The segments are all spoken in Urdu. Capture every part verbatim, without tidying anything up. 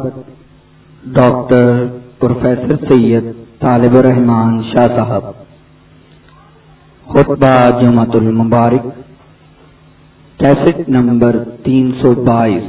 صدارت ڈاکٹر پروفیسر سید طالب الرحمان شاہ صاحب. خطبہ جمعۃ المبارک کیسٹ نمبر تین سو بائیس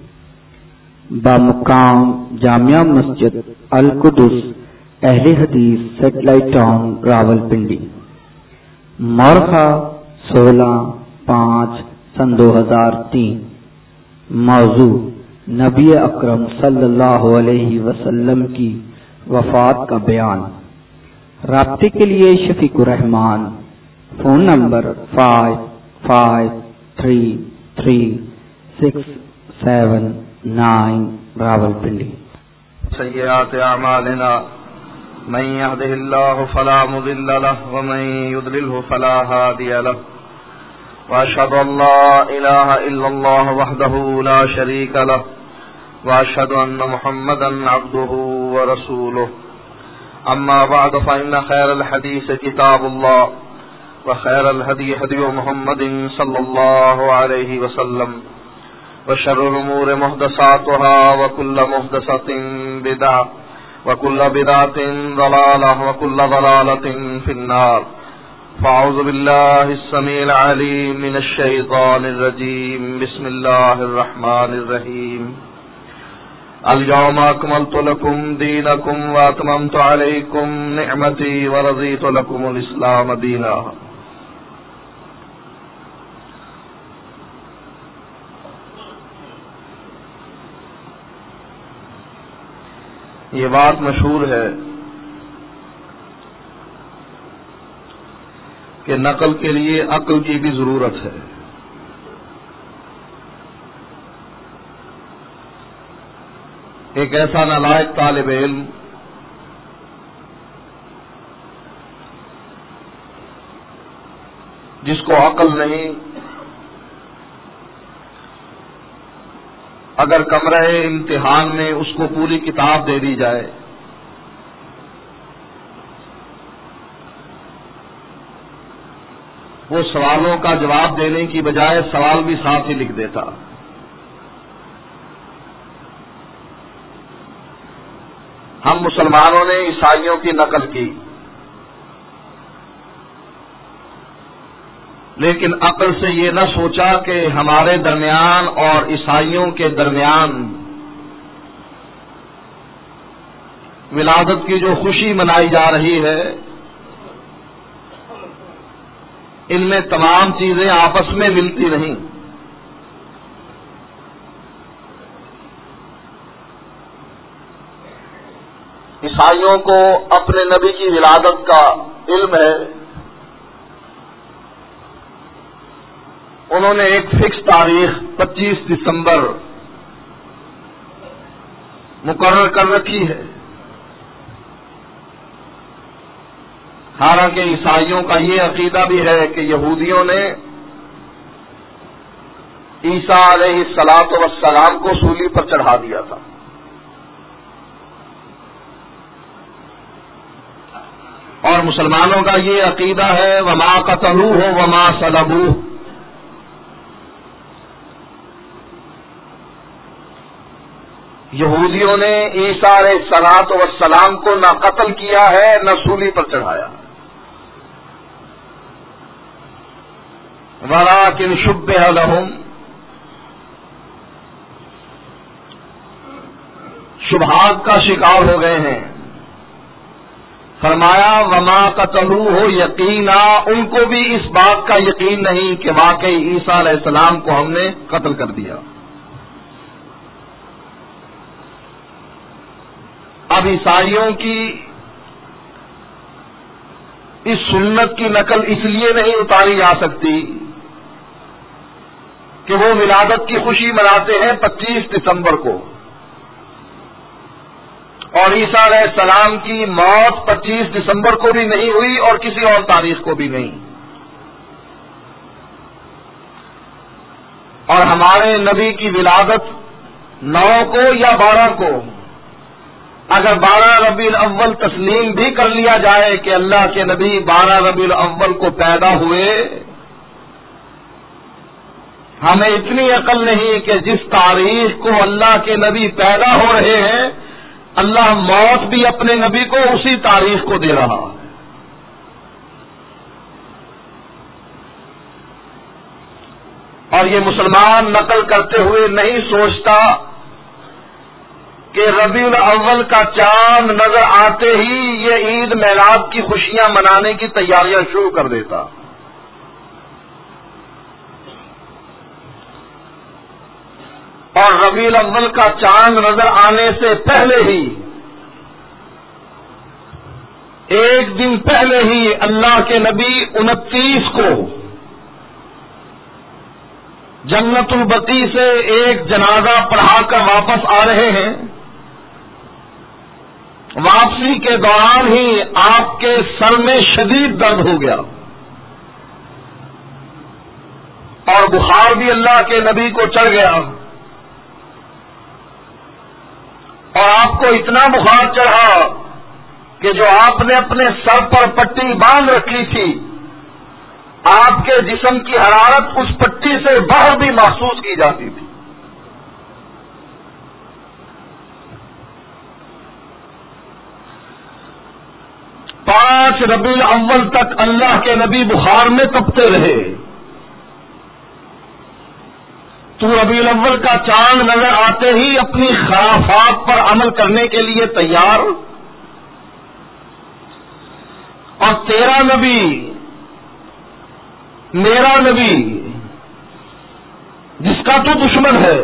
بامقام جامعہ مسجد القدس اہل حدیث سیٹلائٹ ٹاؤن راولپنڈی. مورخہ سولہ پانچ سن دو ہزار تین. موضوع نبی اکرم صلی اللہ علیہ وسلم کی وفات کا بیان. رابطے کے لیے Shafiq ur Rahman. Phone number five five three three six seven nine Rawalpindi. سیئات اعمالنا من يهده الله فلا مضل له ومن يضلله فلا هادي له واشهد ان لا اله الا الله وحده لا شريك له واشهد ان محمدا عبده ورسوله. اما بعد فان خير الحديث كتاب الله وخير الهدي هدي محمد صلى الله عليه وسلم وشر الامور محدثاتها وكل محدثة بدعة وكل بدعة ضلالة وكل ضلالة في النار. فاعوذ بالله السميع العليم من الشيطان الرجيم. بسم الله الرحمن الرحيم. اليوم أكملت لكم دينكم وأتممت عليكم نعمتي ورضيت لكم الإسلام دينا. یہ بات مشہور ہے کہ نقل کے لیے عقل کی بھی ضرورت ہے. ایک ایسا نالائق طالب علم جس کو عقل نہیں، اگر کمرہ امتحان میں اس کو پوری کتاب دے دی جائے وہ سوالوں کا جواب دینے کی بجائے سوال بھی ساتھ ہی لکھ دیتا. ہم مسلمانوں نے عیسائیوں کی نقل کی، لیکن عقل سے یہ نہ سوچا کہ ہمارے درمیان اور عیسائیوں کے درمیان ولادت کی جو خوشی منائی جا رہی ہے ان میں تمام چیزیں آپس میں ملتی نہیں. عیسائیوں کو اپنے نبی کی ولادت کا علم ہے. انہوں نے ایک فکس تاریخ پچیس دسمبر مقرر کر رکھی ہے. حالانکہ عیسائیوں کا یہ عقیدہ بھی ہے کہ یہودیوں نے عیسیٰ علیہ الصلاۃ والسلام کو سولی پر چڑھا دیا تھا. اور مسلمانوں کا یہ عقیدہ ہے وما قتلوہ وما صلبوہ. یہودیوں نے عیسیٰ علیہ الصلاۃ والسلام کو نہ قتل کیا ہے نہ سولی پر چڑھایا. ولکن شبہ لہم، شبہات کا شکار ہو گئے ہیں. فرمایا وما قتلوہ یقینا، ان کو بھی اس بات کا یقین نہیں کہ واقعی عیسیٰ علیہ السلام کو ہم نے قتل کر دیا. اب عیسائیوں کی اس سنت کی نقل اس لیے نہیں اتاری جا سکتی کہ وہ ولادت کی خوشی مناتے ہیں پچیس دسمبر کو، اور عیسیٰ علیہ السلام کی موت پچیس دسمبر کو بھی نہیں ہوئی اور کسی اور تاریخ کو بھی نہیں. اور ہمارے نبی کی ولادت نو کو یا بارہ کو، اگر بارہ ربیع الاول تسلیم بھی کر لیا جائے کہ اللہ کے نبی بارہ ربیع الاول کو پیدا ہوئے، ہمیں اتنی عقل نہیں کہ جس تاریخ کو اللہ کے نبی پیدا ہو رہے ہیں اللہ موت بھی اپنے نبی کو اسی تاریخ کو دے رہا ہے. اور یہ مسلمان نقل کرتے ہوئے نہیں سوچتا کہ ربیع الاول کا چاند نظر آتے ہی یہ عید میلاد کی خوشیاں منانے کی تیاریاں شروع کر دیتا. اور ربیع الاول کا چاند نظر آنے سے پہلے ہی ایک دن پہلے ہی اللہ کے نبی انتیس کو جنت البقیع سے ایک جنازہ پڑھا کر واپس آ رہے ہیں. واپسی کے دوران ہی آپ کے سر میں شدید درد ہو گیا اور بخار بھی اللہ کے نبی کو چڑھ گیا. اور آپ کو اتنا بخار چڑھا کہ جو آپ نے اپنے سر پر پٹی باندھ رکھی تھی آپ کے جسم کی حرارت اس پٹی سے باہر بھی محسوس کی جاتی تھی. پانچ ربیع الاول تک اللہ کے نبی بخار میں تپتے رہے. تو ربیع الاول کا چاند نظر آتے ہی اپنی خرافات پر عمل کرنے کے لیے تیار. اور تیرا نبی میرا نبی جس کا تو دشمن ہے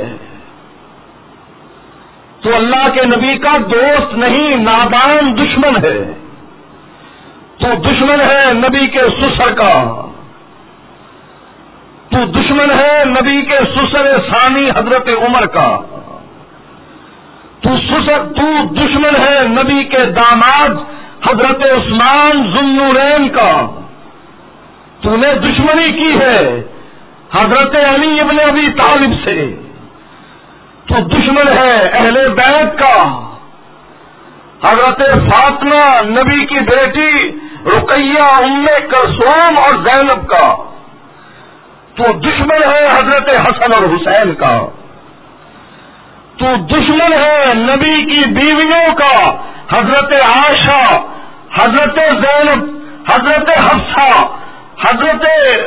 تو اللہ کے نبی کا دوست نہیں نادان دشمن ہے. تو دشمن ہے نبی کے سسر کا. تو دشمن ہے نبی کے سسر ثانی حضرت عمر کا. تو سسر تو دشمن ہے نبی کے داماد حضرت عثمان ذو النورین کا. تو نے دشمنی کی ہے حضرت علی ابن ابی طالب سے. تو دشمن ہے اہل بیت کا حضرت فاطمہ نبی کی بیٹی رقیہ ام کلثوم اور زینب کا. تو دشمن ہے حضرت حسن اور حسین کا. تو دشمن ہے نبی کی بیویوں کا حضرت عائشہ حضرت زینب حضرت حفصہ حضرت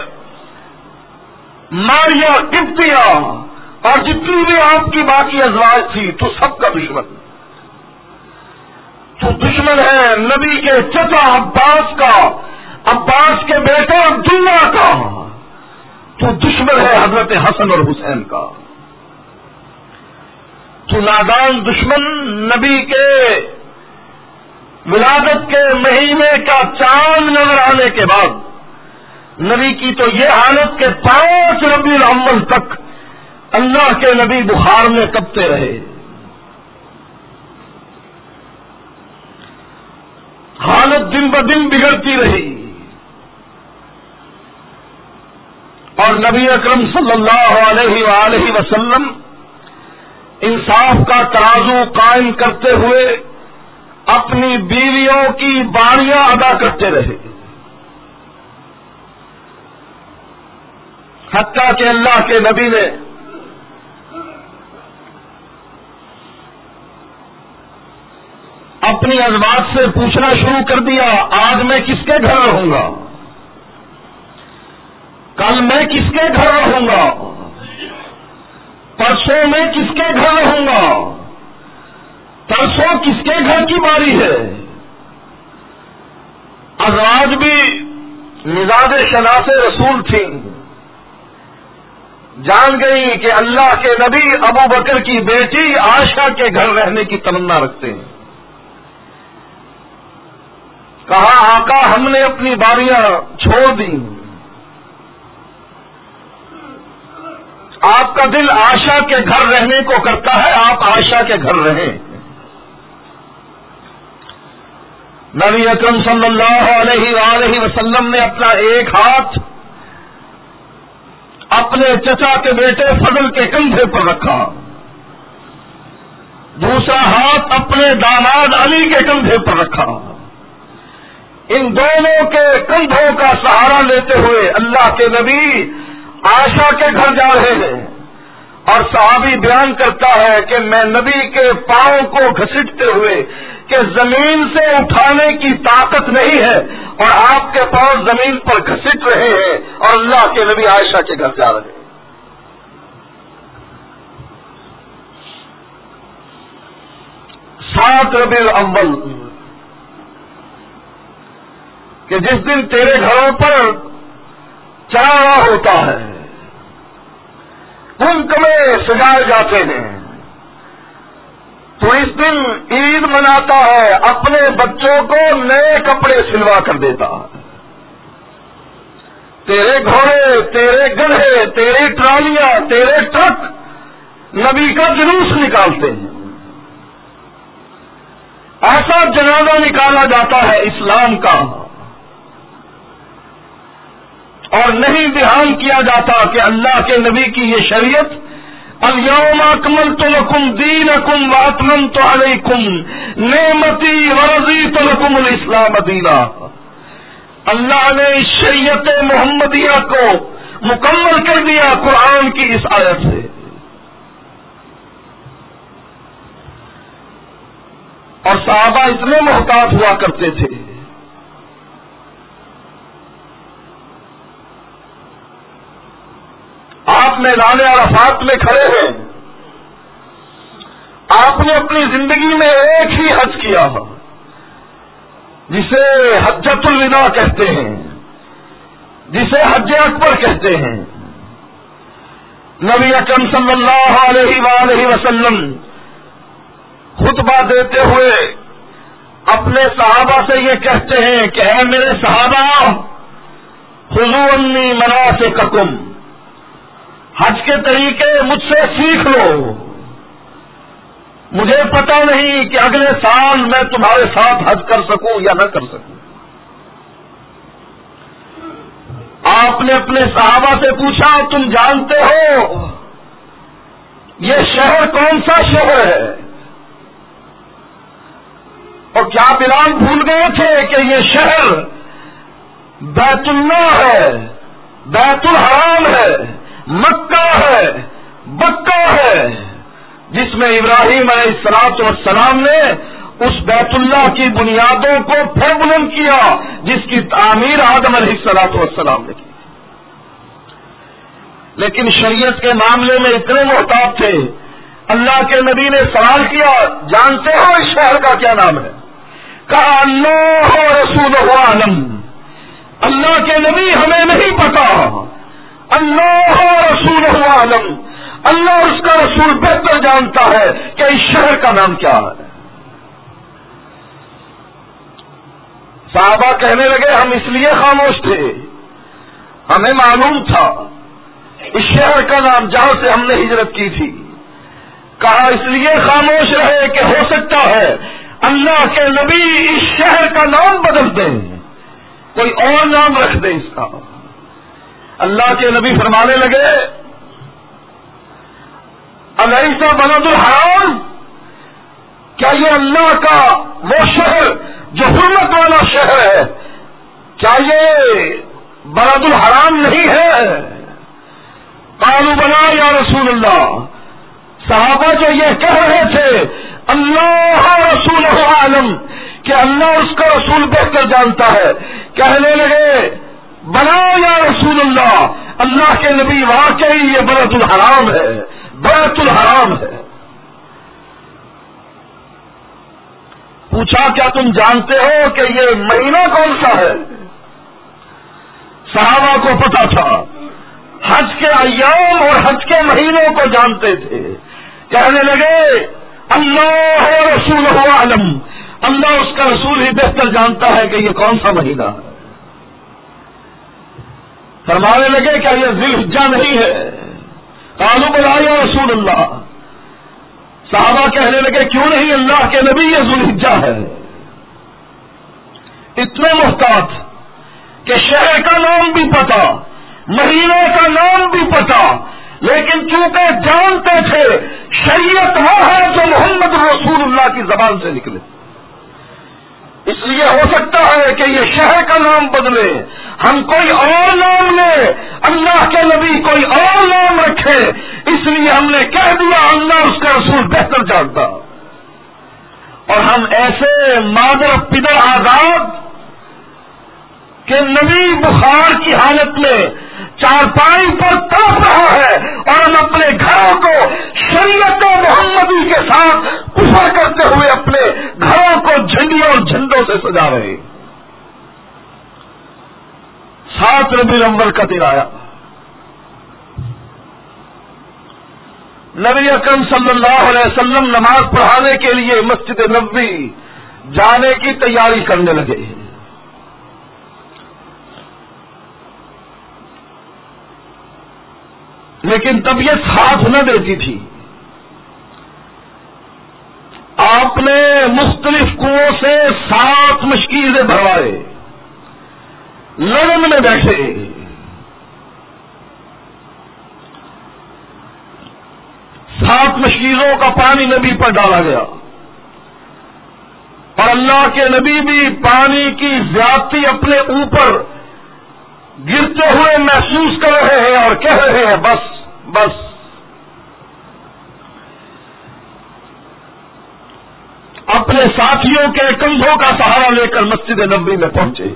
ماریہ قبطیہ اور جتنی بھی آپ کی باقی ازواج تھی تو سب کا دشمن. تو دشمن ہے نبی کے چچا عباس کا عباس کے بیٹے عبداللہ کا. تو دشمن ہے حضرت حسن اور حسین کا. تو نادان دشمن نبی کے ولادت کے مہینے کا چاند نظر آنے کے بعد نبی کی تو یہ حالت کہ پانچ ربیع الاول تک اللہ کے نبی بخار میں تپتے رہے. حالت دن بدن بگڑتی رہی اور نبی اکرم صلی اللہ علیہ وآلہ وسلم انصاف کا ترازو قائم کرتے ہوئے اپنی بیویوں کی باریاں ادا کرتے رہے. حتیٰ کہ اللہ کے نبی نے اپنی ازواج سے پوچھنا شروع کر دیا آج میں کس کے گھر رہوں گا, کل میں کس کے گھر رہوں گا, پرسوں میں کس کے گھر رہوں گا, پرسوں کس کے گھر کی باری ہے. ازواج بھی مزاج شناس رسول تھیں, جان گئی کہ اللہ کے نبی ابو بکر کی بیٹی عائشہ کے گھر رہنے کی تمنا رکھتے ہیں. کہا آقا ہم نے اپنی باریاں چھوڑ دی, آپ کا دل عائشہ کے گھر رہنے کو کرتا ہے, آپ عائشہ کے گھر رہیں. نبی اکرم صلی اللہ علیہ وآلہ وسلم نے اپنا ایک ہاتھ اپنے چچا کے بیٹے فضل کے کندھے پر رکھا, دوسرا ہاتھ اپنے داماد علی کے کندھے پر رکھا. ان دونوں کے کندھوں کا سہارا لیتے ہوئے اللہ کے نبی عائشہ کے گھر جا رہے ہیں اور صحابی بیان کرتا ہے کہ میں نبی کے پاؤں کو گھسیٹتے ہوئے کہ زمین سے اٹھانے کی طاقت نہیں ہے اور آپ کے پاؤں زمین پر گھسٹ رہے ہیں اور اللہ کے نبی عائشہ کے گھر جا رہے ہیں. سات ربیع الاول کہ جس دن تیرے گھروں پر چڑھاوا ہوتا ہے، کنکمے سجائے جاتے ہیں، تو اس دن عید مناتا ہے، اپنے بچوں کو نئے کپڑے سلوا کر دیتا ہے. تیرے گھوڑے، تیرے گدھے، تیری ٹرالیاں، تیرے ٹرک نبی کا جلوس نکالتے ہیں. ایسا جنازہ نکالا جاتا ہے اسلام کا، اور نہیں دھیان کیا جاتا کہ اللہ کے نبی کی یہ شریعت الیوم اکملت لکم دینکم واتممت علیکم نعمتی ورضیت لکم الاسلام دینا. اللہ نے اس شریعت محمدیہ کو مکمل کر دیا قرآن کی اس آیت سے. اور صحابہ اتنے محتاط ہوا کرتے تھے، آپ میدان عرفات میں کھڑے ہیں، آپ نے اپنی زندگی میں ایک ہی حج کیا جسے حجۃ الوداع کہتے ہیں، جسے حج اکبر کہتے ہیں. نبی اکرم صلی اللہ علیہ وآلہ وسلم خطبہ دیتے ہوئے اپنے صحابہ سے یہ کہتے ہیں کہ اے میرے صحابہ، خذوا عنی مناسککم، حج کے طریقے مجھ سے سیکھ لو. مجھے پتہ نہیں کہ اگلے سال میں تمہارے ساتھ حج کر سکوں یا نہ کر سکوں. آپ نے اپنے صحابہ سے پوچھا تم جانتے ہو یہ شہر کون سا شہر ہے؟ اور کیا بلال بھول گئے تھے کہ یہ شہر بیت اللہ ہے، بیت الحرام ہے، مکہ ہے، بکہ ہے، جس میں ابراہیم علیہ الصلوۃ والسلام نے اس بیت اللہ کی بنیادوں کو پھر بلند کیا جس کی تعمیر آدم علیہ الصلوۃ والسلام نے کی. لیکن شریعت کے معاملے میں اتنے محتاط تھے، اللہ کے نبی نے سوال کیا جانتے ہو اس شہر کا کیا نام ہے؟ کہا اللہ رسولہ عالم، اللہ کے نبی ہمیں نہیں پتا، اللہ رسولہ عالم، اللہ اس کا رسول بہتر جانتا ہے کہ اس شہر کا نام کیا ہے. صحابہ کہنے لگے ہم اس لیے خاموش تھے، ہمیں معلوم تھا اس شہر کا نام جہاں سے ہم نے ہجرت کی تھی. کہا اس لیے خاموش رہے کہ ہو سکتا ہے اللہ کے نبی اس شہر کا نام بدل دیں، کوئی اور نام رکھ دیں اس کا. اللہ کے نبی فرمانے لگے الیس بلد الحرام، کیا یہ اللہ کا وہ شہر جو حرمت والا شہر ہے، کیا یہ بلد الحرام نہیں ہے؟ قالوا بلا یا رسول اللہ. صحابہ جو یہ کہہ رہے تھے اللہ رسول عالم کہ اللہ اس کا رسول بہتر جانتا ہے، کہنے لگے بلا یا رسول اللہ، اللہ کے نبی واقعی یہ بیت الحرام ہے، بیت الحرام ہے. پوچھا کیا تم جانتے ہو کہ یہ مہینہ کون سا ہے؟ صحابہ کو پتا تھا، حج کے ایام اور حج کے مہینوں کو جانتے تھے. کہنے لگے اللہ رسول عالم، اللہ اس کا رسول ہی بہتر جانتا ہے کہ یہ کون سا مہینہ ہے. فرمانے لگے کیا یہ ذی الحجہ نہیں ہے؟ قالوا بلا یا رسول اللہ. صحابہ کہنے لگے کیوں نہیں اللہ کے نبی یہ ذی الحجہ ہے. اتنے محتاط کہ شہر کا نام بھی پتا، مہینے کا نام بھی پتا، لیکن چونکہ جانتے تھے شریعت وہ ہے جو محمد رسول اللہ کی زبان سے نکلے، اس لیے ہو سکتا ہے کہ یہ شہر کا نام بدلے، ہم کوئی اور نام لیں، اللہ کے نبی کوئی اور نام رکھے، اس لیے ہم نے کہہ دیا اللہ اس کا رسول بہتر جانتا. اور ہم ایسے مادر پدر آزاد کہ نبی بخار کی حالت میں چارپائی پر تڑپ رہا ہے اور ہم اپنے گھروں کو شریعت محمدی کے ساتھ کفر کرتے ہوئے اپنے گھروں کو جھنڈیوں اور جھنڈوں سے سجا رہے. سات ربیع الاول کا دن آیا، نبی اکرم صلی اللہ علیہ وسلم نماز پڑھانے کے لیے مسجد نبوی جانے کی تیاری کرنے لگے. لیکن طبیعت ساتھ نہ دیتی تھی. آپ نے مختلف کنووں سے سات مشکیزیں بھروائے، لڑن میں بیٹھے. سات مشکیزوں کا پانی نبی پر ڈالا گیا اور اللہ کے نبی بھی پانی کی زیادتی اپنے اوپر گرتے ہوئے محسوس کر رہے ہیں اور کہہ رہے ہیں بس بس. اپنے ساتھیوں کے کندھوں کا سہارا لے کر مسجد نبوی میں پہنچے،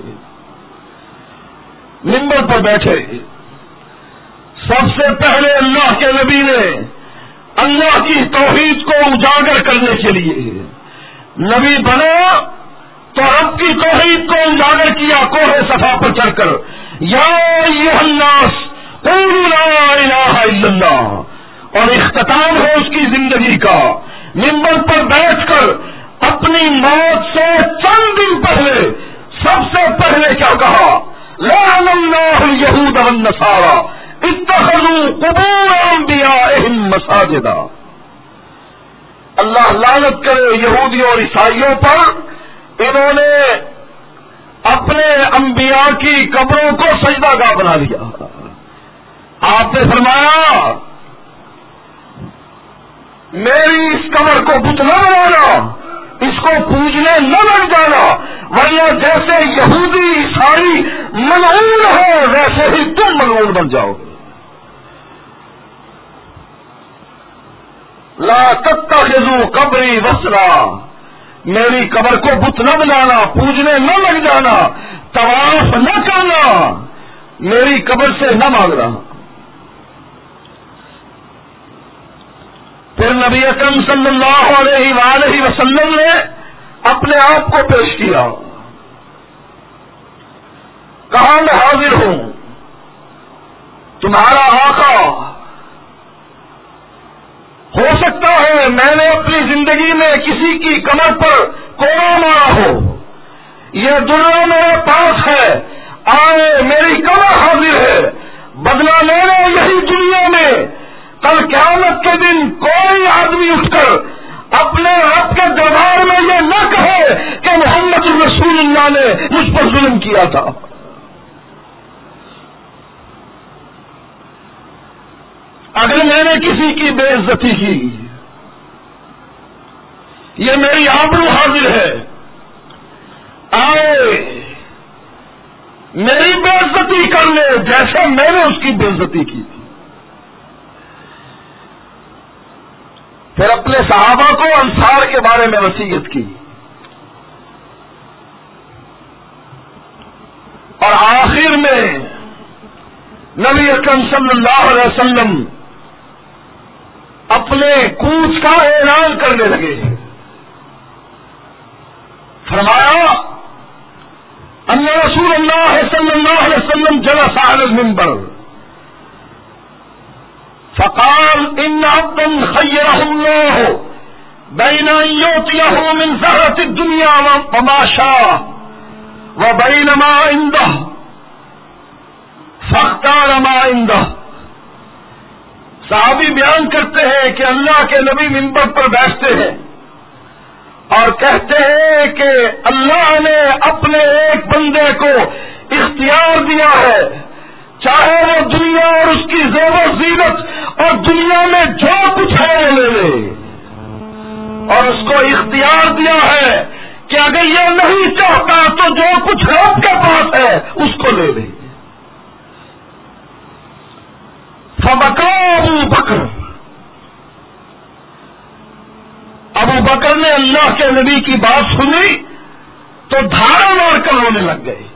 منبر پر بیٹھے. سب سے پہلے اللہ کے نبی نے اللہ کی توحید کو اجاگر کرنے کے لیے نبی بنا تو رب کی توحید کو اجاگر کیا کوہ صفا پر چڑھ کر، یا ایھا الناس قولوا لا الہ الا اللہ. اور اختتام ہے اس کی زندگی کا. منبر پر بیٹھ کر اپنی موت سے چند دن پہلے سب سے پہلے کیا کہا؟ لعن اللہ الیہود والنصارى اتخذوا قبور انبیائہم مساجدا. اللہ لعنت کرے یہودیوں اور عیسائیوں پر، انہوں نے اپنے انبیاء کی قبروں کو سجدہ گاہ بنا لیا. آپ نے فرمایا میری اس قبر کو بت نہ بنانا، اس کو پوجنے نہ لگ جانا، ورنہ جیسے یہودی عیسائی ملعون ہے ویسے ہی تم ملعون بن جاؤ گے. لا تتخذوا قبری وسرا، میری قبر کو بت نہ بنانا، پوجنے نہ لگ جانا، طواف نہ کرنا، میری قبر سے نہ مانگنا. پھر نبی اکرم صلی اللہ علیہ وآلہ وسلم نے اپنے آپ کو پیش کیا، کہا میں حاضر ہوں، تمہارا آقا. ہو سکتا ہے میں نے اپنی زندگی میں کسی کی کمر پر کوڑا مارا ہو، یہ دنیا میرے پاس ہے، آئے میری کمر حاضر ہے، بدلہ لینا یہی دنیا میں. کل قیامت کے دن کوئی آدمی اٹھ کر اپنے رب کے دربار میں یہ نہ کہے کہ محمد رسول اللہ نے مجھ پر ظلم کیا تھا. اگر میں نے کسی کی بے عزتی کی، یہ میری آبرو حاضر ہے، آئے میری بے عزتی کر لے جیسے میں نے اس کی بے عزتی کی تھی. پھر اپنے صحابہ کو انصار کے بارے میں وصیت کی، اور آخر میں نبی اکرم صلی اللہ علیہ وسلم اپنے کوچ کا اعلان کرنے لگے. فرمایا ان رسول اللہ صلی اللہ علیہ وسلم جلس علی المنبر فقال ان عبدا خيره الله بين ان يعطيه من زهرة الدنيا وما شاء وبين ما عنده فاختار ما عنده. صحابی بیان کرتے ہیں کہ اللہ کے نبی منبر پر بیٹھتے ہیں اور کہتے ہیں کہ اللہ نے اپنے ایک بندے کو اختیار دیا ہے، چاہے وہ دنیا اور اس کی زیب و زینت اور دنیا میں جو کچھ ہے لے لے، اور اس کو اختیار دیا ہے کہ اگر یہ نہیں چاہتا تو جو کچھ رب کے پاس ہے اس کو لے لے. فبکا ابو بکر، ابو بکر نے اللہ کے نبی کی بات سنی تو دھارا مار کر رونے لگ گئے.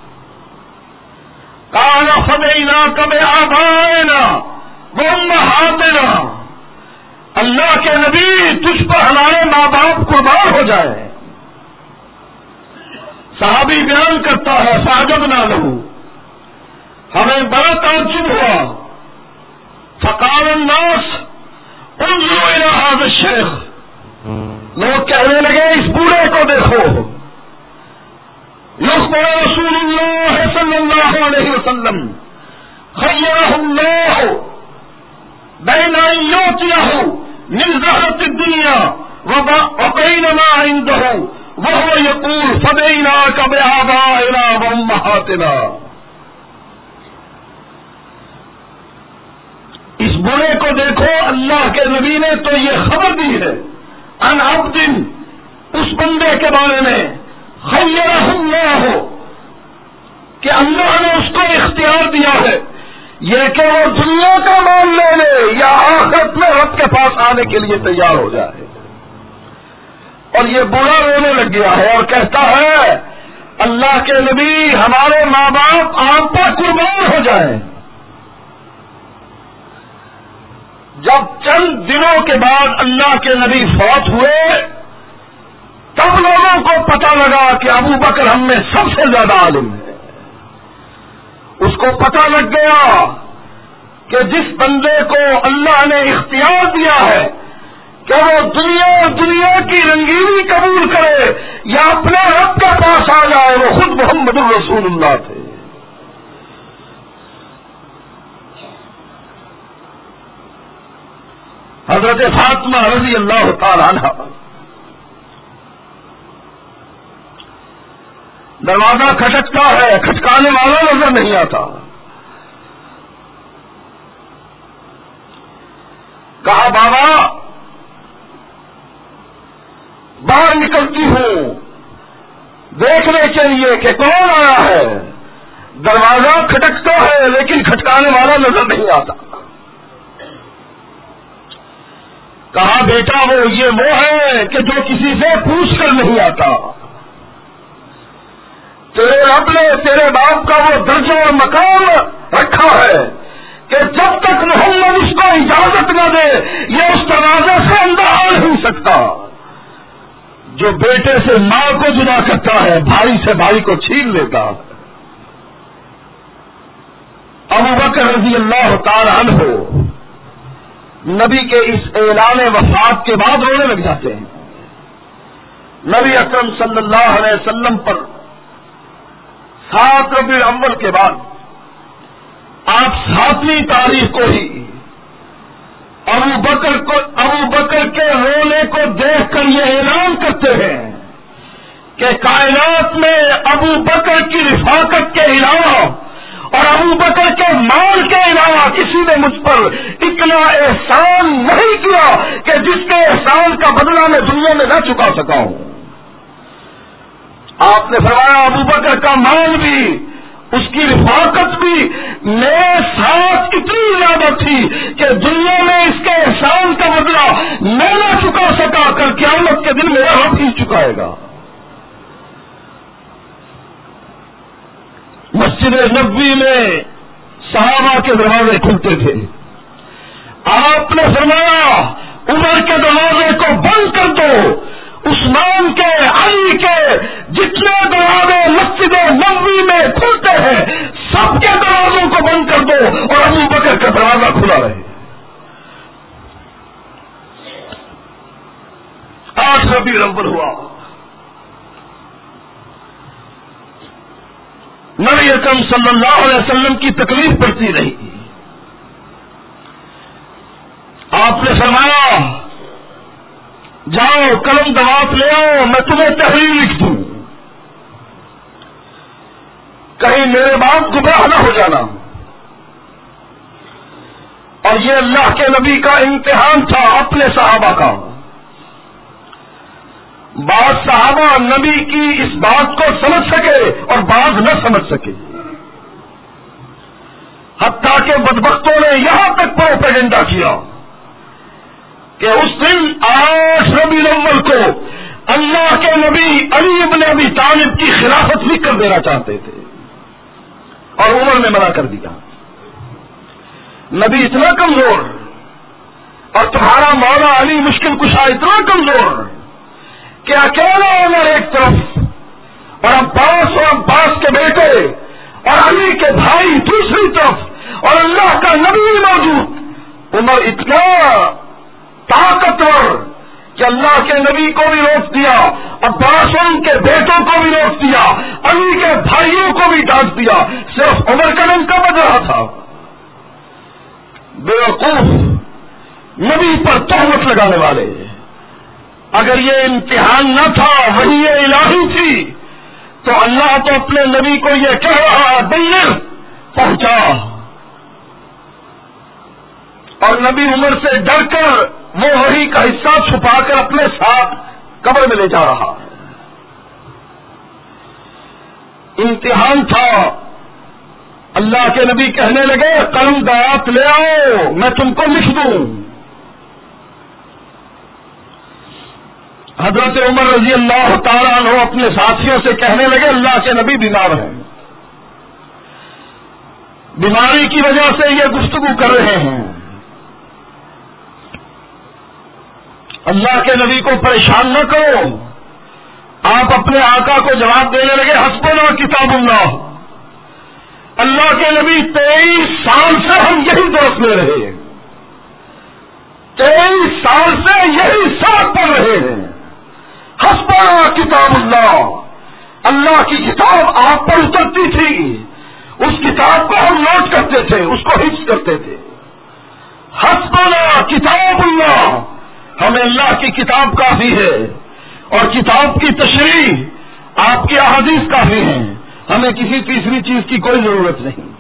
قال فدیناک بآبائنا وامہاتنا، اللہ کے نبی تجھ پر ہمارے ماں باپ قربان ہو جائے. صحابی بیان کرتا ہے فعجبنا لہ، ہمیں بڑا تعجب ہوا. فقال الناس انظروا الى هذا الشیخ، لوگ کہنے لگے اس بوڑھے کو دیکھو. یخبر رسول اللہ صلی اللہ علیہ وسلم خیرہ اللہ بین ان یؤتیہ من زہرۃ الدنیا وبین ما عنده وهو یقول فدیناک بآبائنا وامہاتنا. اس بڑے کو دیکھو، اللہ کے نبی نے تو یہ خبر دی ہے ان عبد، اس بندے کے بارے میں خیرہ اللہ، کہ اللہ نے اس کو اختیار دیا ہے یہ کہ وہ دنیا کا مال لے لے یا آخرت میں رب کے پاس آنے کے لیے تیار ہو جائے. اور یہ بڑا رونے لگ گیا ہے اور کہتا ہے اللہ کے نبی ہمارے ماں باپ آپ پر قربان ہو جائیں. جب چند دنوں کے بعد اللہ کے نبی فوت ہوئے تب لوگوں کو پتہ لگا کہ ابو بکر ہم میں سب سے زیادہ عالم ہے. اس کو پتہ لگ گیا کہ جس بندے کو اللہ نے اختیار دیا ہے کہ وہ دنیا دنیا کی رنگینی قبول کرے یا اپنے رب کے پاس آ جائے، وہ خود محمد الرسول اللہ تھے. حضرت فاطمہ رضی اللہ تعالی عنہ، دروازہ کھٹکتا ہے، کھٹکانے والا نظر نہیں آتا. کہا بابا باہر نکلتی ہوں دیکھنے کے لیے کہ کون آیا ہے. دروازہ کھٹکتا ہے لیکن کھٹکانے والا نظر نہیں آتا. کہا بیٹا وہ یہ وہ ہے کہ جو کسی سے پوچھ کر نہیں آتا. تیرے رب نے تیرے باپ کا وہ درجہ اور مقام رکھا ہے کہ جب تک محمد اس کو اجازت نہ دے یہ اس دروازے سے اندر آ نہیں سکتا. جو بیٹے سے ماں کو جدا کرتا ہے بھائی سے بھائی کو چھین لیتا. ابو بکر رضی اللہ تعالی عنہ نبی کے اس اعلان وفات کے بعد رونے لگ جاتے ہیں. نبی اکرم صلی اللہ علیہ وسلم پر سات ربیع الاول کے بعد آپ ساتویں تاریخ کو ہی ابو بکر کو ابو بکر کے رونے کو دیکھ کر یہ اعلان کرتے ہیں کہ کائنات میں ابو بکر کی رفاقت کے علاوہ اور ابو بکر کے مال کے علاوہ کسی نے مجھ پر اتنا احسان نہیں کیا کہ جس کے احسان کا بدلہ میں دنیا میں نہ چکا سکا ہوں. آپ نے فرمایا ابو بکر کا مال بھی اس کی رفاقت بھی میرے ساتھ اتنی زیادہ تھی کہ دنیا میں اس کے احسان کا بدلہ میں نہ چکا سکا، کل قیامت کے دن میرا رب ہی چکائے گا. مسجد نبوی میں صحابہ کے دروازے کھلتے تھے. آپ نے فرمایا عمر کے دروازے کو بند کر دو، عثمان کے، علی کے، جتنے دروازے مسجد نبوی میں کھلتے ہیں سب کے دروازوں کو بند کر دو اور ابو بکر کا دروازہ کھلا رہے. آٹھ ربیع الاول ہوا. نبی اکرم صلی اللہ علیہ وسلم کی تکلیف پڑتی رہی. آپ نے فرمایا جاؤ قلم دوات لے آؤ میں تمہیں تحریر لکھ دوں، کہیں میرے باپ گمراہ نہ ہو جانا. اور یہ اللہ کے نبی کا امتحان تھا اپنے صحابہ کا. بعض صحابہ نبی کی اس بات کو سمجھ سکے اور بعض نہ سمجھ سکے، حتیٰ کہ بدبختوں نے یہاں تک پروپیگنڈا کیا کہ اس دن آٹھ ربیع الاول کو اللہ کے نبی علی ابن ابی طالب کی خلافت لکھ کر دینا چاہتے تھے اور عمر نے منع کر دیا۔ نبی اتنا کمزور اور تمہارا مولا علی مشکل کشا اتنا کمزور کہ اکیلا عمر ایک طرف اور عباس اور عباس کے بیٹے اور علی کے بھائی دوسری طرف اور اللہ کا نبی موجود، عمر اتنا طاقتور کہ اللہ کے نبی کو بھی روک دیا، عباس ان کے بیٹوں کو بھی روک دیا، علی کے بھائیوں کو بھی ڈانٹ دیا، صرف عمر کا ڈنکا بج رہا تھا۔ بیوقوف، نبی پر تہمت لگانے والے، اگر یہ امتحان نہ تھا وحی الہی تھی تو اللہ تو اپنے نبی کو یہ کہہ رہا بلغ، پہنچا، اور نبی عمر سے ڈر کر وہ وحی کا حصہ چھپا کر اپنے ساتھ قبر میں لے جا رہا ہے۔ امتحان تھا، اللہ کے نبی کہنے لگے قلم دات لے آؤ میں تم کو لکھ دوں۔ حضرت عمر رضی اللہ تعالیٰ عنہ اپنے ساتھیوں سے کہنے لگے اللہ کے نبی بیمار ہیں، بیماری کی وجہ سے یہ گفتگو کر رہے ہیں، اللہ کے نبی کو پریشان نہ کرو۔ آپ اپنے آقا کو جواب دینے لگے حسبنا کتاب اللہ، اللہ کے نبی تیئیس سال سے ہم یہی درس لے رہے ہیں، تیئیس سال سے یہی ساتھ پڑھ رہے ہیں، حسبنا کتاب اللہ، اللہ کی کتاب آپ پر اترتی تھی، اس کتاب کو ہم نوٹ کرتے تھے، اس کو حفظ کرتے تھے، حسبنا کتاب اللہ، ہمیں اللہ کی کتاب کافی ہے اور کتاب کی تشریح آپ کی احادیث کافی ہیں، ہمیں کسی تیسری چیز کی کوئی ضرورت نہیں۔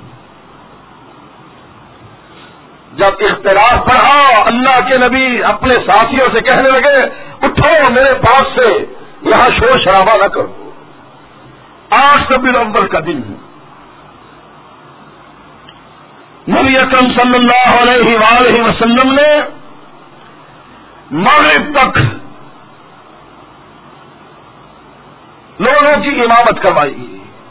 جب اختلاف بڑھا اللہ کے نبی اپنے ساتھیوں سے کہنے لگے اٹھو میرے پاس سے، یہاں شور شرابہ نہ کرو، آٹھ ربیع الاول کا دن ہے، نبی اکرم صلی اللہ علیہ وآلہ وسلم نے مغرب تک لوگوں کی امامت کروائی،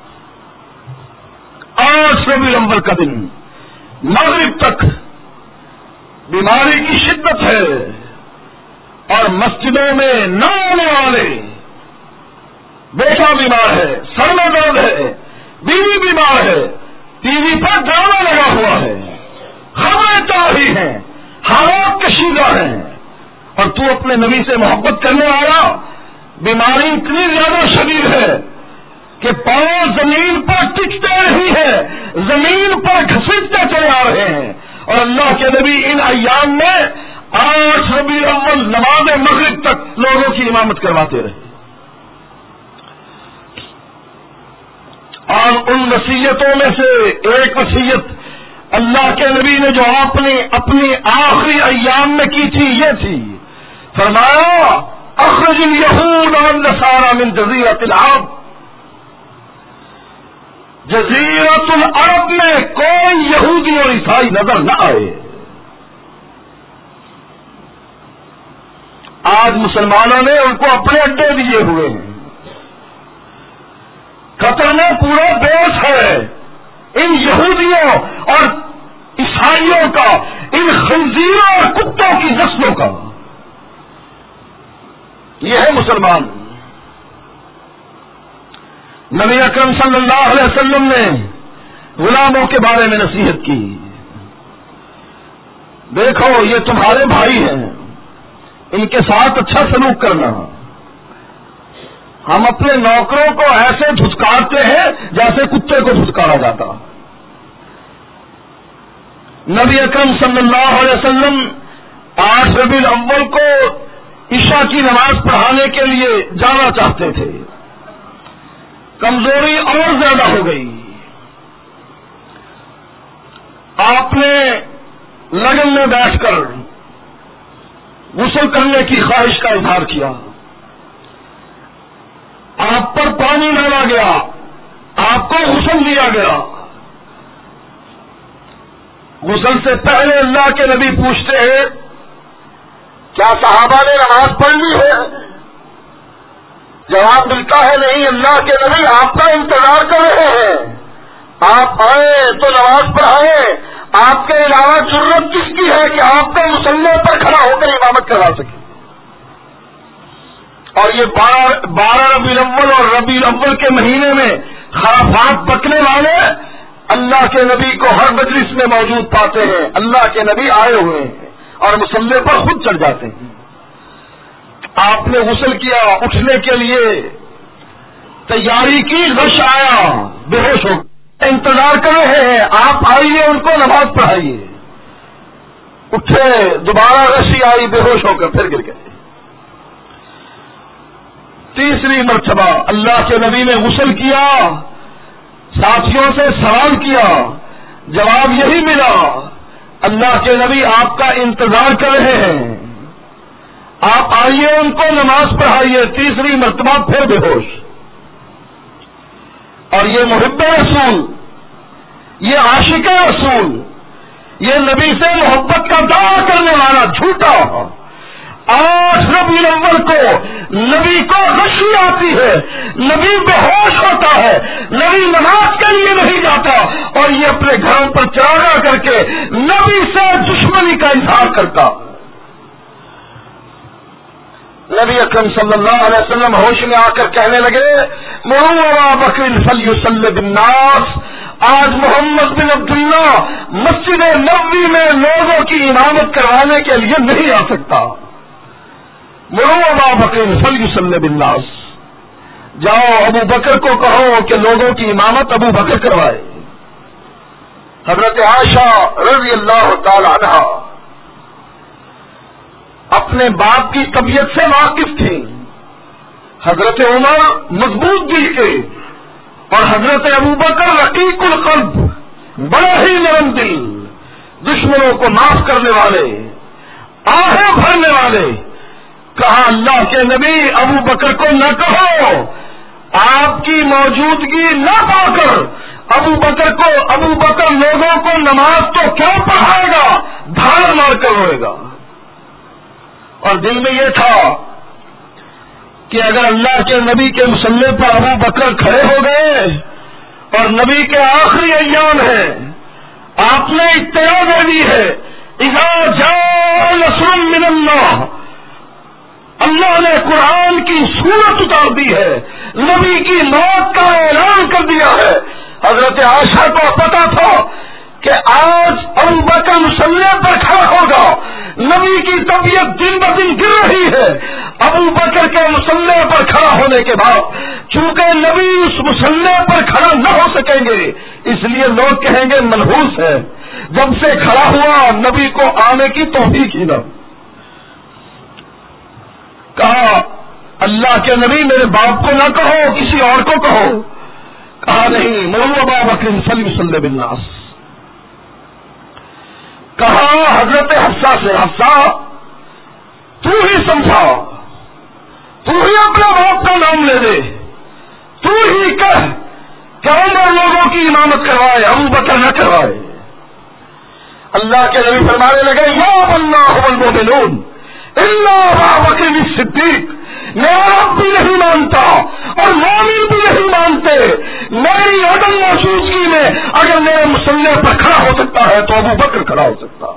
آٹھ ربیع الاول کا دن، مغرب تک بیماری کی شدت ہے اور مسجدوں میں نہ آنے والے، بیٹا بیمار ہے، سر میں درد ہے، بیوی بیمار ہے، ٹی وی پر ڈرامہ لگا ہوا ہے، خبریں چل رہی ہیں، حالات کشیدہ ہیں، اور تو اپنے نبی سے محبت کرنے والا، بیماری اتنی زیادہ شدید ہے کہ پاؤں زمین پر ٹکتے نہیں ہے، زمین پر گھسیٹتے چلے آ رہے ہیں، اور اللہ کے نبی ان ایام میں آٹھ ربیع الاول نماز مغرب تک لوگوں کی امامت کرواتے رہے۔ اور ان وصیتوں میں سے ایک وصیت اللہ کے نبی نے جو آپ نے اپنی آخری ایام میں کی تھی یہ تھی، فرمایا اخرج الیہود والنصارى من جزیرۃ العرب، جزیرۃ العرب میں کوئی یہودی اور عیسائی نظر نہ آئے۔ آج مسلمانوں نے ان کو اپنے اڈے دیے ہوئے ہیں، قطر میں پورا دیش ہے ان یہودیوں اور عیسائیوں کا، ان خنزیروں اور کتوں کی نسلوں کا، یہ ہے مسلمان۔ نبی اکرم صلی اللہ علیہ وسلم نے غلاموں کے بارے میں نصیحت کی، دیکھو یہ تمہارے بھائی ہیں، ان کے ساتھ اچھا سلوک کرنا۔ ہم اپنے نوکروں کو ایسے دھتکارتے ہیں جیسے کتے کو دھتکارا جاتا۔ نبی اکرم صلی اللہ علیہ وسلم آٹھ ربیع الاول کو عشاء کی نماز پڑھانے کے لیے جانا چاہتے تھے، کمزوری اور زیادہ ہو گئی، آپ نے لگن میں بیٹھ کر غسل کرنے کی خواہش کا اظہار کیا، پر پانی ڈالا گیا، آپ کو غسل دیا گیا. غسل سے پہلے اللہ کے نبی پوچھتے ہیں کیا صحابہ نے نماز پڑھ لی ہے؟ جواب ملتا ہے نہیں، اللہ کے نبی آپ کا انتظار کر رہے ہیں، آپ آئے تو نماز پڑھائیں. آپ کے علاوہ ضرورت کس کی ہے کہ آپ کو مصلی پر کھڑا ہو کر امامت کروا سکے؟ اور یہ بارہ بارہ ربیع الاول اور ربیع الاول کے مہینے میں خرافات پکنے والے اللہ کے نبی کو ہر مجلس میں موجود پاتے ہیں. اللہ کے نبی آئے ہوئے ہیں اور مصلی پر خود چڑھ جاتے ہیں. آپ نے غسل کیا، اٹھنے کے لیے تیاری کی، غش آیا، بے ہوش ہو انتظار کر رہے ہیں، آپ آئیے ان کو نماز پڑھائیے. اٹھے، دوبارہ غشی آئی، بے ہوش ہو کر پھر گر گئے. تیسری مرتبہ اللہ کے نبی نے غسل کیا، ساتھیوں سے سوال کیا، جواب یہی ملا اللہ کے نبی آپ کا انتظار کر رہے ہیں، آپ آئیے ان کو نماز پڑھائیے. تیسری مرتبہ پھر بے ہوش. اور یہ محب رسول، یہ عاشق رسول، یہ نبی سے محبت کا دعویٰ کرنے والا جھوٹا، آٹھ ربیع الاول کو نبی کو غشی آتی ہے، نبی بے ہوش ہوتا ہے، نبی نماز کے لیے نہیں جاتا، اور یہ اپنے گھروں پر چراغا کر کے نبی سے دشمنی کا اظہار کرتا. نبی اکرم صلی اللہ علیہ وسلم ہوش میں آ کر کہنے لگے مروا ابا بکر فلیصلی بالناس. آج محمد بن عبداللہ مسجد نبوی میں لوگوں کی امامت کروانے کے لیے نہیں آ سکتا. مروا ابا بکر فلیصلی بالناس. جاؤ ابو بکر کو کہو کہ لوگوں کی امامت ابو بکر کروائے. حضرت عائشہ رضی اللہ تعالی عنہا اپنے باپ کی طبیعت سے واقف تھی. حضرت عمر مضبوط دل کے اور حضرت ابوبکر رقیق القلب، بڑا ہی نرم دل، دشمنوں کو معاف کرنے والے، آہیں بھرنے والے. کہا اللہ کے نبی ابو بکر کو نہ کہو، آپ کی موجودگی نہ پا کر ابو بکر کو ابو بکر لوگوں کو نماز تو کیا پڑھائے گا، دھاڑ مار کر روئے گا. اور دل میں یہ تھا کہ اگر اللہ کے نبی کے مصلی پر ابو بکر کھڑے ہو گئے اور نبی کے آخری ایام ہیں، آپ نے اطلاع دے دی ہے اذا جاء نصر من اللہ، اللہ نے قرآن کی سورت اتار دی ہے، نبی کی موت کا اعلان کر دیا ہے. حضرت عائشہ کو پتا تھا کہ آج ابو بکر مصلی پر کھڑا ہوگا، نبی کی طبیعت دن بہ دن گر رہی ہے. ابو بکر کے مصلی پر کھڑا ہونے کے بعد چونکہ نبی اس مصلی پر کھڑا نہ ہو سکیں گے، اس لیے لوگ کہیں گے منحوس ہے. جب سے کھڑا ہوا نبی کو آنے کی توفیق ہی نہ. کہا اللہ کے نبی میرے باپ کو نہ کہو، کسی اور کو کہو. کہا نہیں، مروا ابا بکر فلیصلی بالناس. کہا حضرت حفصہ سے حفصہ تو ہی سمجھا، تو ہی اپنے باپ کا نام لے دے، تو ہی کہہ کہ عمر لوگوں کی امامت کروائے، ابو بکر نہ کروائے. اللہ کے نبی فرمانے لگے یا اللہ المؤمنون الا ابا بکر الصدیق. میرا رب بھی نہیں مانتا اور مومن بھی نہیں مانتے. میری عدم موجودگی میں اگر میرے مصلی پر کھڑا ہو سکتا ہے تو ابو بکر کھڑا ہو سکتا.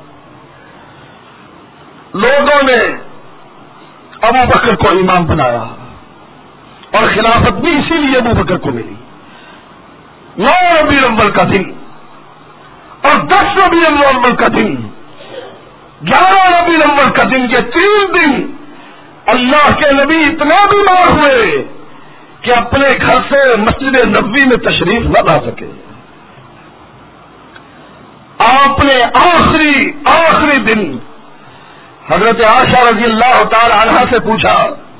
لوگوں نے ابو بکر کو امام بنایا اور خلافت بھی اسی لیے ابو بکر کو ملی. نو ربیع الاول کا دن اور دس ربیع الاول کا دن، گیارہ ربیع الاول کا دن، یہ تین دن اللہ کے نبی اتنا بیمار ہوئے کہ اپنے گھر سے مسجد نبوی میں تشریف نہ لا سکے. آپ نے آخری آخری دن حضرت عائشہ رضی اللہ تعالی عنہا سے پوچھا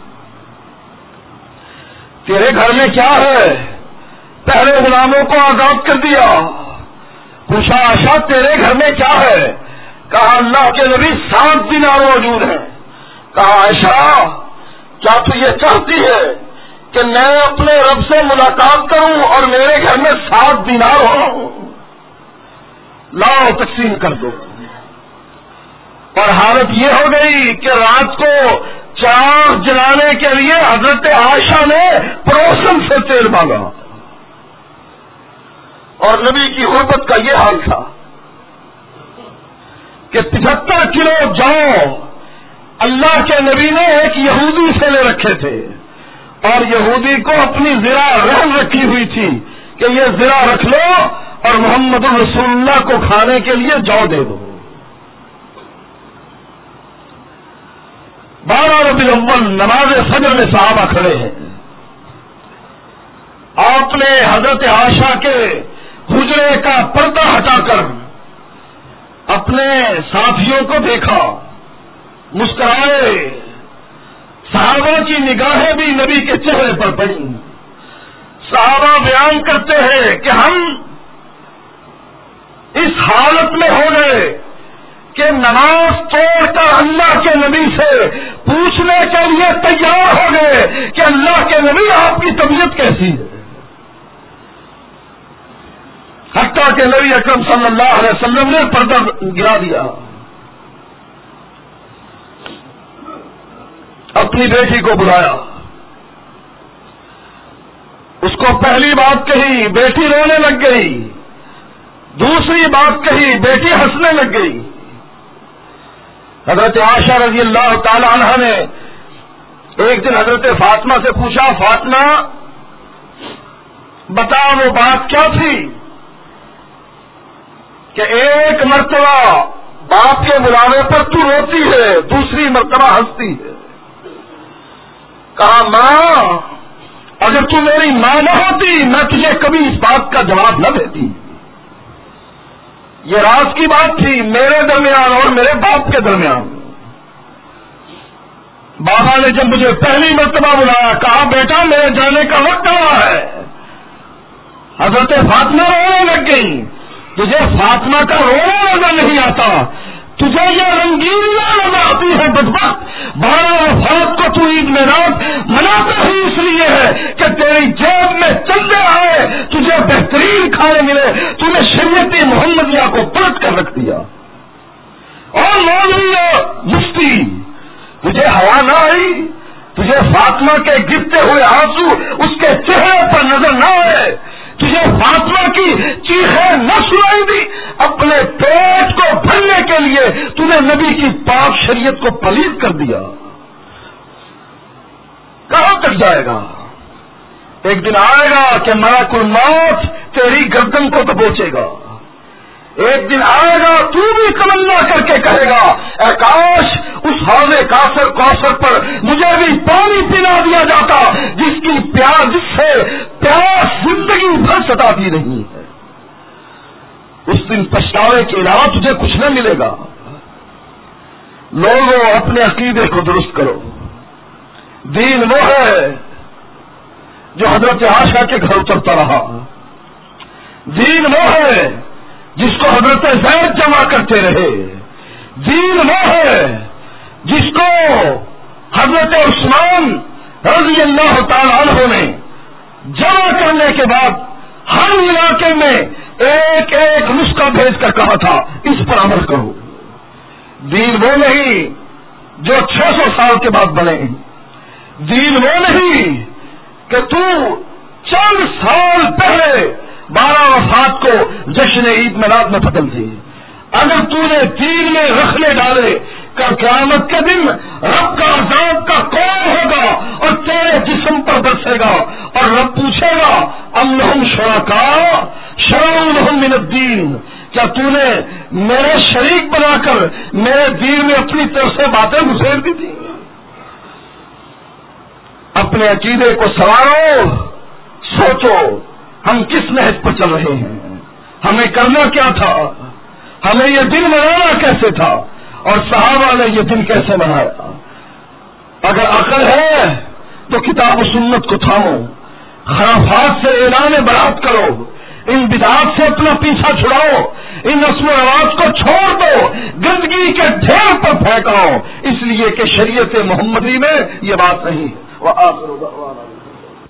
تیرے گھر میں کیا ہے؟ پہلے غلاموں کو آزاد کر دیا. پوچھا عائشہ تیرے گھر میں کیا ہے؟ کہا اللہ کے نبی سات دینار موجود ہیں. کہا عائشہ کیا تو یہ چاہتی ہے کہ میں اپنے رب سے ملاقات کروں اور میرے گھر میں سات دینار ہو، لاؤ تقسیم کر دو. اور حالت یہ ہو گئی کہ رات کو چراغ جلانے کے لیے حضرت عائشہ نے پڑوسن سے تیل مانگا، اور نبی کی غربت کا یہ حال تھا کہ پچہتر کلو جو اللہ کے نبی نے ایک یہودی سے لے رکھے تھے، اور یہودی کو اپنی زرہ رہن رکھی ہوئی تھی کہ یہ زرہ رکھ لو اور محمد رسول اللہ کو کھانے کے لیے جو دے دو. بارہ ربیع الاول نماز فجر میں صحابہ کھڑے ہیں. آپ نے حضرت عائشہ کے حجرے کا پردہ ہٹا کر اپنے ساتھیوں کو دیکھا، مسکرائے. صحابہ کی نگاہیں بھی نبی کے چہرے پر پڑی. صحابہ بیان کرتے ہیں کہ ہم اس حالت میں ہو گئے کہ نماز توڑ کر اللہ کے نبی سے پوچھنے کے لیے تیار ہو گئے کہ اللہ کے نبی آپ کی طبیعت کیسی ہے. حتیٰ کہ نبی اکرم صلی اللہ علیہ وسلم نے پردہ گرا دیا، اپنی بیٹی کو بلایا، اس کو پہلی بات کہی، بیٹی رونے لگ گئی. دوسری بات کہی، بیٹی ہنسنے لگ گئی. حضرت عائشہ رضی اللہ تعالی عنہ نے ایک دن حضرت فاطمہ سے پوچھا، فاطمہ بتا وہ بات کیا تھی کہ ایک مرتبہ باپ کے بلانے پر تو روتی ہے، دوسری مرتبہ ہنستی ہے. کہا ماں اگر تو میری ماں نہ ہوتی میں تجھے کبھی اس بات کا جواب نہ دیتی. یہ راز کی بات تھی میرے درمیان اور میرے باپ کے درمیان. بابا نے جب مجھے پہلی مرتبہ بلایا کہا بیٹا میرے جانے کا وقت آیا ہے. حضرت فاطمہ رونے لگ گئی. تجھے فاطمہ کا رونا نظر نہیں آتا، تجھے یہ رنگین نظر آتی ہے بدبخت. بارہ وفات کو تو عید میلاد مناتا ہی اس لیے ہے کہ تیری جیب میں چلے آئے، تجھے بہترین کھانے ملے، تو نے شریعت محمدیہ کو پلٹ کر رکھ دیا. اور مولوی مفتی تجھے ہوا نہ آئی، تجھے فاطمہ کے گرتے ہوئے آنسو اس کے چہرے پر نظر نہ آئے، تجھے فاطمہ کی چیخیں نہ سنائی دی. اپنے پیٹ کو بھرنے کے لیے تو نے نبی کی پاک شریعت کو پلید کر دیا. کہاں تک جائے گا؟ ایک دن آئے گا کہ ملک الموت تیری گردن کو دبوچے گا. ایک دن آئے گا تو بھی تمنا کر کے کہے گا اے کاش اس حوض کاثر کوثر پر مجھے بھی پانی پلا دیا جاتا جس کی پیاس جس سے پیاس زندگی بھر ستاتی رہی ہے. اس دن پچھتاوے کے علاوہ تجھے کچھ نہ ملے گا. لوگوں اپنے عقیدے کو درست کرو. دین وہ ہے جو حضرت عائشہ کے گھر اترتا رہا. دین وہ ہے جس کو حضرت زید جمع کرتے رہے. دین وہ ہے جس کو حضرت عثمان رضی اللہ تعالی عنہ نے جمع کرنے کے بعد ہر علاقے میں ایک ایک نسخہ بھیج کر کہا تھا اس پر عمل کرو. دین وہ نہیں جو چھ سو سال کے بعد بنے. دین وہ نہیں کہ تو چند سال پہلے بارہ وفات کو جشن عید میلاد میں بدل دی. اگر تو نے دین میں رخنے ڈالے کل قیامت کے دن رب کا عذاب کا کون ہوگا اور تیرے جسم پر برسے گا اور رب پوچھے گا ام لہم شرکاء شرعوا لہم من الدین، کیا تو نے میرے شریک بنا کر میرے دین میں اپنی طرف سے باتیں گھسیڑ دی تھی. اپنے عقیدے کو سنوارو. سوچو ہم کس نہج پر چل رہے ہیں، ہمیں کرنا کیا تھا، ہمیں یہ دن منانا کیسے تھا اور صحابہ نے یہ دن کیسے منایا. اگر عقل ہے تو کتاب و سنت کو تھامو، خرافات سے اعلان برات کرو، ان بدعات سے اپنا پیچھا چھڑاؤ، ان رسم و رواج کو چھوڑ دو، گندگی کے ڈھیر پر پھینکاؤ، اس لیے کہ شریعت محمدی میں یہ بات نہیں ہے.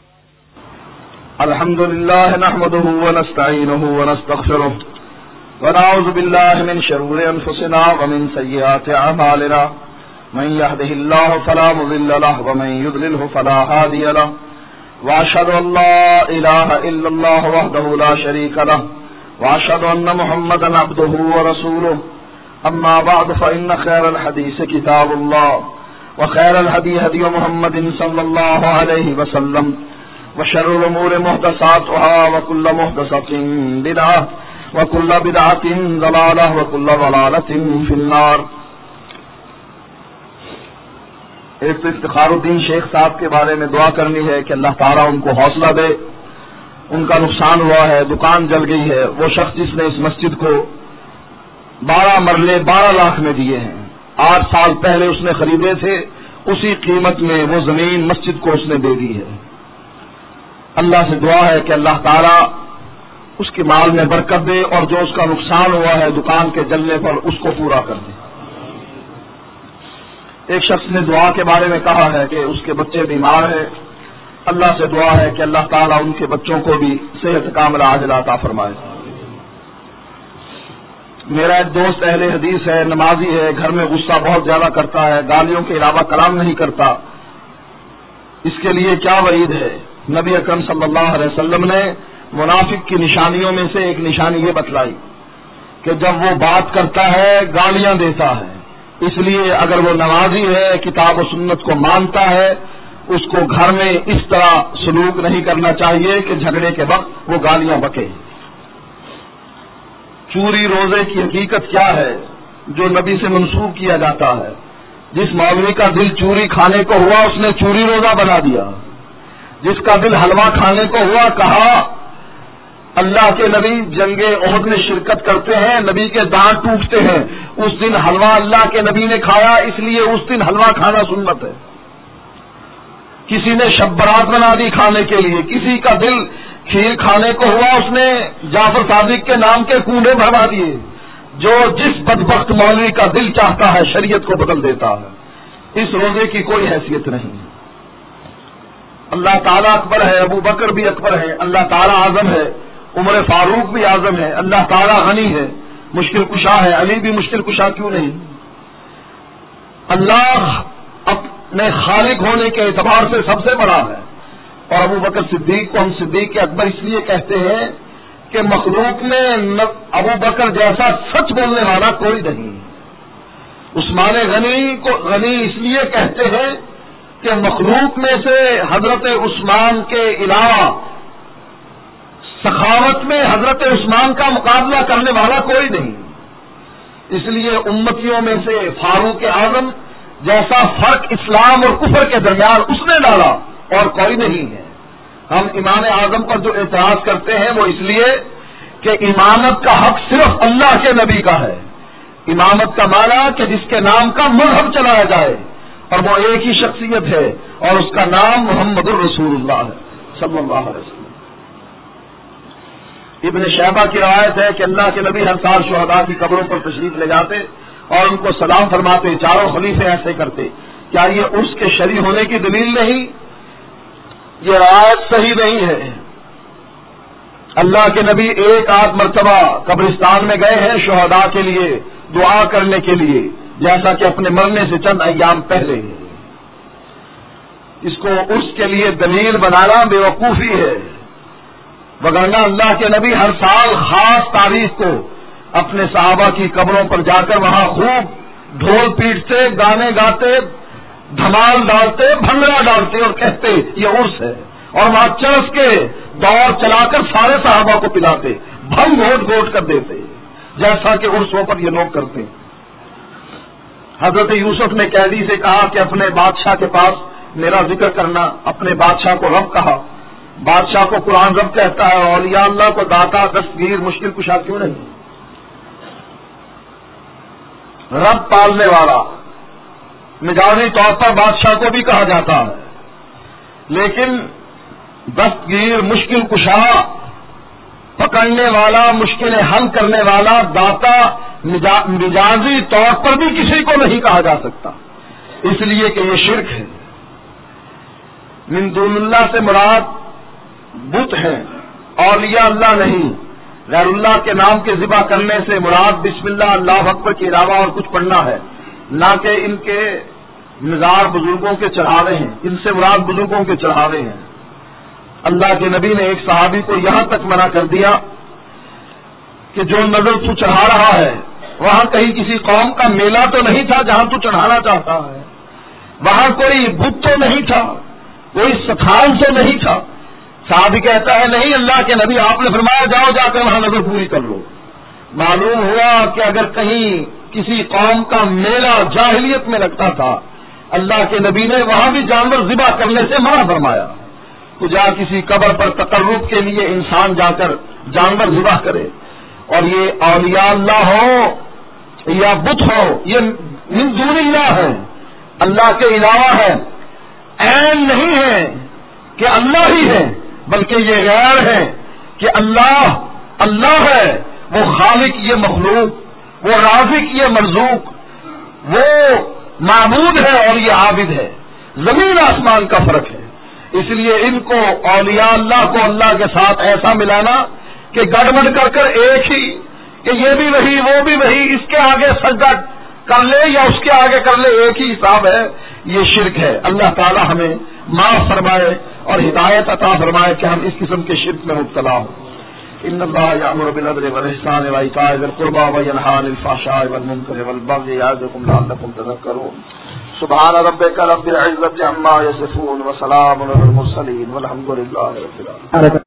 الحمد لله نحمده ونستعينه ونستغفره ونعوذ بالله من شرور أنفسنا ومن سيئات أعمالنا من يهده الله فلا مضل له ومن يضلله فلا هادي له وأشهد أن لا إله إلا الله وحده لا شريك له وأشهد أن محمدا عبده ورسوله أما بعد فإن خير الحديث كتاب الله وخير الهدي هدي محمد صلى الله عليه وسلم وشر الأمور محدثاتها وكل محدثة بدعة وكل بدعة ضلالة وكل ضلالة في النار. ایک تو افتخار الدین شیخ صاحب کے بارے میں دعا کرنی ہے کہ اللہ تعالیٰ ان کو حوصلہ دے. ان کا نقصان ہوا ہے, دکان جل گئی ہے. وہ شخص جس نے اس مسجد کو بارہ مرلے بارہ لاکھ میں دیے ہیں, آٹھ سال پہلے اس نے خریدے تھے, اسی قیمت میں وہ زمین مسجد کو اس نے دے دی ہے. اللہ سے دعا ہے کہ اللہ تعالیٰ اس کے مال میں برکت دے اور جو اس کا نقصان ہوا ہے دکان کے جلنے پر اس کو پورا کر دے. ایک شخص نے دعا کے بارے میں کہا ہے کہ اس کے بچے بیمار ہیں. اللہ سے دعا ہے کہ اللہ تعالیٰ ان کے بچوں کو بھی صحت کاملہ عاجلہ عطا فرمائے. میرا ایک دوست اہل حدیث ہے, نمازی ہے, گھر میں غصہ بہت زیادہ کرتا ہے, گالیوں کے علاوہ کلام نہیں کرتا. اس کے لیے کیا وعید ہے؟ نبی اکرم صلی اللہ علیہ وسلم نے منافق کی نشانیوں میں سے ایک نشانی یہ بتلائی کہ جب وہ بات کرتا ہے گالیاں دیتا ہے. اس لیے اگر وہ نمازی ہے, کتاب و سنت کو مانتا ہے, اس کو گھر میں اس طرح سلوک نہیں کرنا چاہیے کہ جھگڑے کے وقت وہ گالیاں بکے. چوری روزے کی حقیقت کیا ہے جو نبی سے منسوخ کیا جاتا ہے؟ جس مولوی کا دل چوری کھانے کو ہوا اس نے چوری روزہ بنا دیا. جس کا دل حلوہ کھانے کو ہوا کہا اللہ کے نبی جنگ احد میں شرکت کرتے ہیں, نبی کے دانت ٹوٹتے ہیں, اس دن حلوہ اللہ کے نبی نے کھایا اس لیے اس دن حلوہ کھانا سنت ہے. کسی نے شب برات بنا دی کھانے کے لیے, کسی کا دل کھیر کھانے کو ہوا اس نے جعفر صادق کے نام کے کنڈے بھروا دیے. جو جس بدبخت مولوی کا دل چاہتا ہے شریعت کو بدل دیتا ہے. اس روزے کی کوئی حیثیت نہیں. اللہ تعالیٰ اکبر ہے, ابو بکر بھی اکبر ہے, اللہ تعالیٰ اعظم ہے, عمر فاروق بھی اعظم ہے, اللہ تعالیٰ غنی ہے, مشکل کشا ہے, علی بھی مشکل کشا کیوں نہیں؟ اللہ اپنے خالق ہونے کے اعتبار سے سب سے بڑا ہے. اور ابو بکر صدیق کو ہم صدیق اکبر اس لیے کہتے ہیں کہ مخلوق میں ابو بکر جیسا سچ بولنے والا کوئی نہیں. عثمان غنی کو غنی اس لیے کہتے ہیں کہ مخلوق میں سے حضرت عثمان کے علاوہ سخاوت میں حضرت عثمان کا مقابلہ کرنے والا کوئی نہیں. اس لیے امتیوں میں سے فاروق اعظم جیسا فرق اسلام اور کفر کے درمیان اس نے ڈالا اور کوئی نہیں ہے. ہم امام اعظم پر جو اعتراض کرتے ہیں وہ اس لیے کہ امامت کا حق صرف اللہ کے نبی کا ہے. امامت کا معنی کہ جس کے نام کا مذہب چلایا جائے, اور وہ ایک ہی شخصیت ہے اور اس کا نام محمد الرسول اللہ ہے صلی اللہ علیہ وسلم. ابن شیبہ کی روایت ہے کہ اللہ کے نبی ہر سال شہداء کی قبروں پر تشریف لے جاتے اور ان کو سلام فرماتے. چاروں خلیفے ایسے کرتے. کیا یہ عرس کے شرعی ہونے کی دلیل نہیں؟ یہ روایت صحیح نہیں ہے. اللہ کے نبی ایک آدھ مرتبہ قبرستان میں گئے ہیں شہداء کے لیے دعا کرنے کے لیے, جیسا کہ اپنے مرنے سے چند ایام پہلے. اس کو عرس کے لیے دلیل بنانا بے وقوفی ہے, وگرنہ اللہ کے نبی ہر سال خاص تاریخ کو اپنے صحابہ کی قبروں پر جا کر وہاں خوب ڈھول پیٹتے, گانے گاتے, دھمال ڈالتے, بھنگڑا ڈالتے اور کہتے یہ عرس ہے, اور وہاں چرس کے دور چلا کر سارے صحابہ کو پلاتے, بھنگ گھوٹ گھوٹ کر دیتے, جیسا کہ عرسوں پر یہ لوگ کرتے. حضرت یوسف نے قیدی سے کہا کہ اپنے بادشاہ کے پاس میرا ذکر کرنا. اپنے بادشاہ کو رب کہا. بادشاہ کو قرآن رب کہتا ہے, اولیاء اللہ کو داتا دستگیر مشکل کشا کیوں نہیں؟ رب پالنے والا مجازی طور پر بادشاہ کو بھی کہا جاتا ہے, لیکن دستگیر مشکل کشا پکڑنے والا, مشکلیں حل کرنے والا, داتا مجازی طور پر بھی کسی کو نہیں کہا جا سکتا, اس لیے کہ یہ شرک ہے. من دون اللہ سے مراد بت ہیں، اولیاء اللہ نہیں. غیر اللہ کے نام کے ذبح کرنے سے مراد بسم اللہ اللہ اکبر کے علاوہ اور کچھ پڑھنا ہے، نہ کہ ان کے مزار بزرگوں کے چڑھاوے ہیں. ان سے مراد بزرگوں کے چڑھاوے ہیں. اللہ کے نبی نے ایک صحابی کو یہاں تک منع کر دیا کہ جو نظر تو چڑھا رہا ہے وہاں کہیں کسی قوم کا میلہ تو نہیں تھا جہاں تو چڑھانا چاہتا ہے، وہاں کوئی بت تو نہیں تھا، کوئی ستھان تو نہیں تھا. صحابی کہتا ہے نہیں اللہ کے نبی، آپ نے فرمایا جاؤ جا کر وہاں نظر پوری کر لو. معلوم ہوا کہ اگر کہیں کسی قوم کا میلہ جاہلیت میں لگتا تھا، اللہ کے نبی نے وہاں بھی جانور ذبح کرنے سے منع فرمایا. تو جا کسی قبر پر تقرب کے لیے انسان جا کر جانور ذبح کرے. اور یہ اولیاء اللہ ہو یا بت ہو، یہ من دون اللہ ہے، اللہ کے علاوہ ہے. عین نہیں ہے کہ اللہ ہی ہے، بلکہ یہ غیر ہے کہ اللہ اللہ ہے. وہ خالق یہ مخلوق، وہ رازق یہ مرزوق، وہ معبود ہے اور یہ عابد ہے. زمین آسمان کا فرق ہے. اس لیے ان کو اولیاء اللہ کو اللہ کے ساتھ ایسا ملانا کہ گڑبڑ کر کر ایک ہی کہ یہ بھی وہی وہ بھی وہی، اس کے آگے سجدہ کر لے یا اس کے آگے کر لے، ایک ہی حساب ہے. یہ شرک ہے. اللہ تعالی ہمیں معاف فرمائے اور ہدایت عطا فرمائے کہ ہم اس قسم کے شرک میں مبتلا ہوں. ان اللہ یأمر بالعدل والإحسان وإیتاء ذی القربى وینہی عن الفحشاء والمنکر والبغی یعظکم لعلکم تذکرون. سبحان ربک رب العزة عما یصفون وسلام علی المرسلین والحمد للہ رب العالمین.